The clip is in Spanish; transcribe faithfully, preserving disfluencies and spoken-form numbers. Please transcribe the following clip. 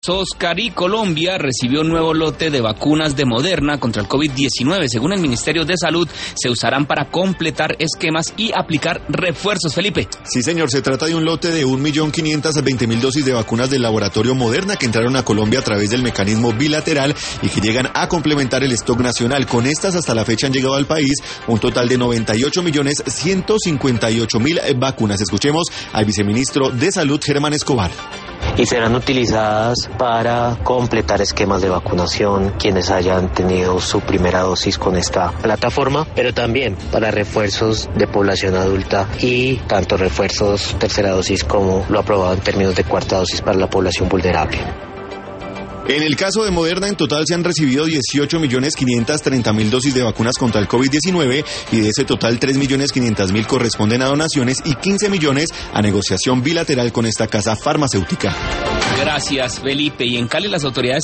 Oscar, y Colombia recibió un nuevo lote de vacunas de Moderna contra el COVID diecinueve. Según el Ministerio de Salud, se usarán para completar esquemas y aplicar refuerzos. Felipe. Sí, señor, se trata de un lote de un millón quinientas veinte mil dosis de vacunas del laboratorio Moderna que entraron a Colombia a través del mecanismo bilateral y que llegan a complementar el stock nacional. Con estas, hasta la fecha han llegado al país un total de noventa y ocho millones ciento cincuenta y ocho mil vacunas. Escuchemos al viceministro de Salud, Germán Escobar. Y serán utilizadas para completar esquemas de vacunación quienes hayan tenido su primera dosis con esta plataforma, pero también para refuerzos de población adulta y tanto refuerzos tercera dosis como lo aprobado en términos de cuarta dosis para la población vulnerable. En el caso de Moderna, en total se han recibido dieciocho millones quinientas treinta mil dosis de vacunas contra el COVID diecinueve y de ese total tres millones quinientas mil corresponden a donaciones y quince millones a negociación bilateral con esta casa farmacéutica. Gracias, Felipe. Y en Cali las autoridades